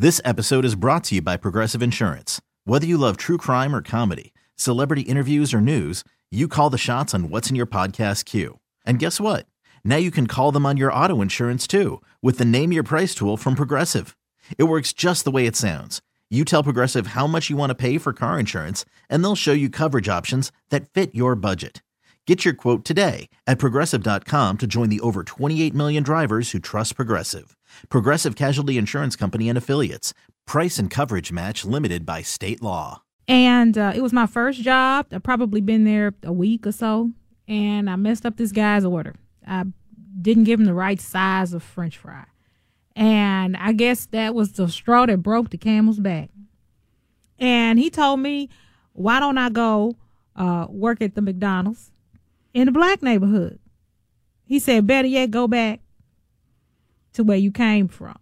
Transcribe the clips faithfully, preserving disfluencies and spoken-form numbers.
This episode is brought to you by Progressive Insurance. Whether you love true crime or comedy, celebrity interviews or news, you call the shots on what's in your podcast queue. And guess what? Now you can call them on your auto insurance too with the Name Your Price tool from Progressive. It works just the way it sounds. You tell Progressive how much you want to pay for car insurance, and they'll show you coverage options that fit your budget. Get your quote today at Progressive dot com to join the over twenty-eight million drivers who trust Progressive. Progressive Casualty Insurance Company and Affiliates. Price and coverage match limited by state law. And uh, it was my first job. I've probably been there a week or so, and I messed up this guy's order. I didn't give him the right size of French fry. And I guess that was the straw that broke the camel's back. And he told me, why don't I go uh, work at the McDonald's in the black neighborhood? He said, better yet, go back to where you came from.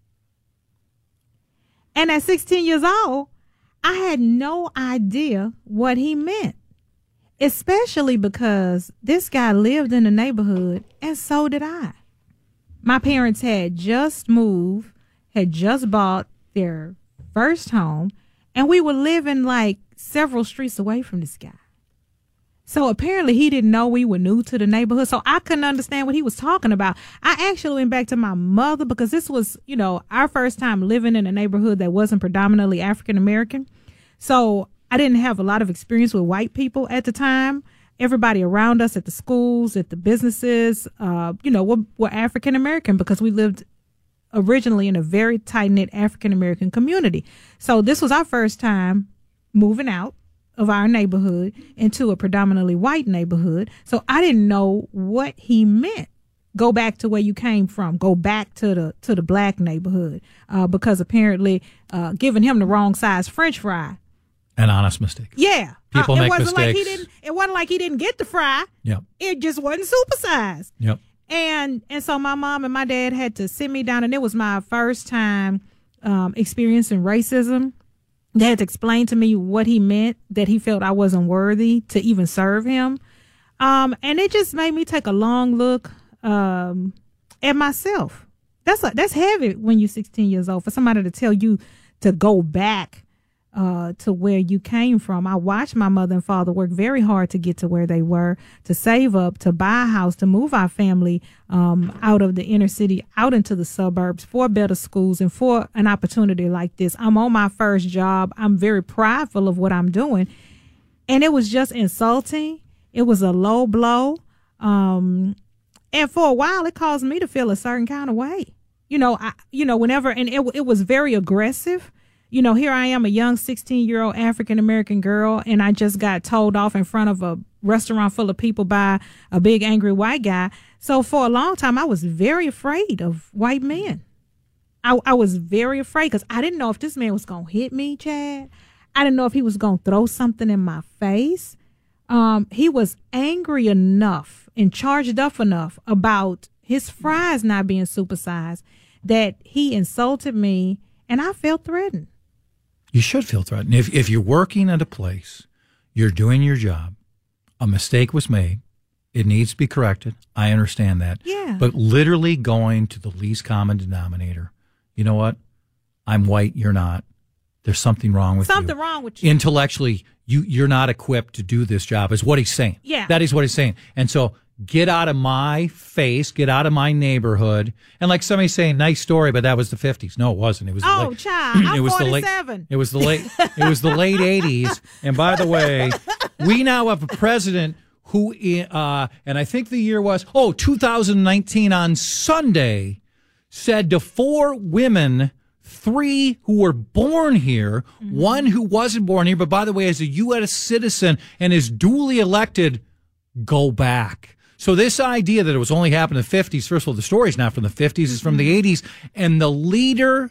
And at sixteen years old, I had no idea what he meant, especially because this guy lived in the neighborhood and so did I. My parents had just moved, had just bought their first home, and we were living like several streets away from this guy. So apparently he didn't know we were new to the neighborhood, so I couldn't understand what he was talking about. I actually went back to my mother because this was, you know, our first time living in a neighborhood that wasn't predominantly African American. So I didn't have a lot of experience with white people at the time. Everybody around us at the schools, at the businesses, uh, you know, were, were African American because we lived originally in a very tight-knit African American community. So this was our first time moving out of our neighborhood into a predominantly white neighborhood. So I didn't know what he meant. Go back to where you came from. Go back to the to the black neighborhood uh, because apparently uh, giving him the wrong size French fry. An honest mistake. Yeah. People uh, it make wasn't mistakes. Like he didn't, it wasn't like he didn't get the fry. Yep. It just wasn't supersized. Yep. And and so my mom and my dad had to sit me down, and it was my first time um, experiencing racism. They had to explain to me what he meant, that he felt I wasn't worthy to even serve him. Um, and it just made me take a long look um, at myself. That's a, that's heavy when you're sixteen years old for somebody to tell you to go back uh, to where you came from. I watched my mother and father work very hard to get to where they were, to save up, to buy a house, to move our family um, out of the inner city, out into the suburbs for better schools and for an opportunity like this. I'm on my first job. I'm very prideful of what I'm doing. And it was just insulting. It was a low blow. Um, and for a while, it caused me to feel a certain kind of way. You know, I, you know, whenever, and it, it was very aggressive. You know, here I am, a young sixteen-year-old African-American girl, and I just got told off in front of a restaurant full of people by a big angry white guy. So for a long time, I was very afraid of white men. I, I was very afraid because I didn't know if this man was going to hit me, Chad. I didn't know if he was going to throw something in my face. Um, he was angry enough and charged up enough about his fries not being supersized that he insulted me, and I felt threatened. You should feel threatened. If if you're working at a place, you're doing your job, a mistake was made, it needs to be corrected. I understand that. Yeah. But literally going to the least common denominator, you know what? I'm white, you're not. There's something wrong with something you. wrong with you. Intellectually, you, you're not equipped to do this job, is what he's saying. Yeah. That is what he's saying. And so get out of my face, get out of my neighborhood. And like somebody's saying, nice story, but that was the fifties. No, it wasn't. It was oh, the late, child, I'm it was forty-seven. The late, it was the late. It was the late eighties. And by the way, we now have a president who, uh, and I think the year was oh two thousand nineteen on Sunday, said to four women, three who were born here, mm-hmm. one who wasn't born here, but by the way, is a U S citizen and is duly elected, go back. So this idea that it was only happened in the fifties, first of all, the story's not from the fifties, it's from the eighties. And the leader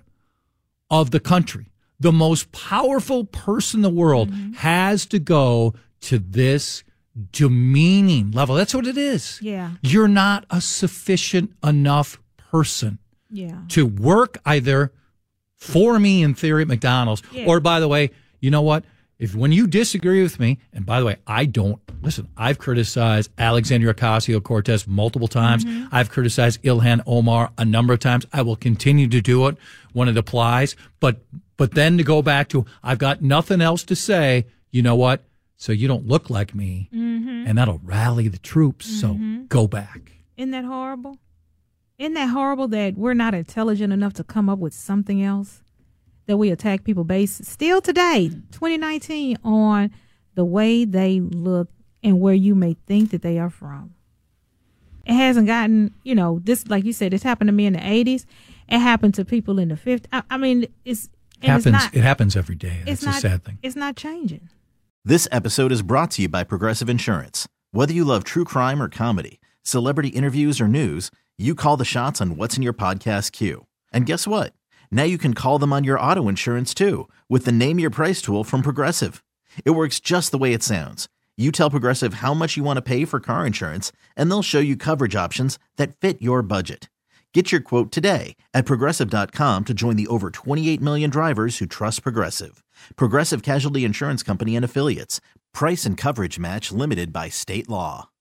of the country, the most powerful person in the world, mm-hmm. has to go to this demeaning level. That's what it is. Yeah. You're not a sufficient enough person yeah. to work either for me in theory at McDonald's, yeah. or by the way, you know what? If when you disagree with me, and by the way, I don't, listen, I've criticized Alexandria Ocasio-Cortez multiple times. Mm-hmm. I've criticized Ilhan Omar a number of times. I will continue to do it when it applies. But but then to go back to, I've got nothing else to say, you know what? So you don't look like me, mm-hmm. and that'll rally the troops. Mm-hmm. So go back. Isn't that horrible? Isn't that horrible that we're not intelligent enough to come up with something else? That we attack people based still today, twenty nineteen, on the way they look and where you may think that they are from. It hasn't gotten, you know, this, like you said, this happened to me in the eighties. It happened to people in the fifties. I, I mean, it's, and happens. It's not, it happens every day. It's not, a sad thing. It's not changing. This episode is brought to you by Progressive Insurance. Whether you love true crime or comedy, celebrity interviews or news, you call the shots on what's in your podcast queue. And guess what? Now you can call them on your auto insurance too with the Name Your Price tool from Progressive. It works just the way it sounds. You tell Progressive how much you want to pay for car insurance, and they'll show you coverage options that fit your budget. Get your quote today at Progressive dot com to join the over twenty-eight million drivers who trust Progressive. Progressive Casualty Insurance Company and Affiliates. Price and coverage match limited by state law.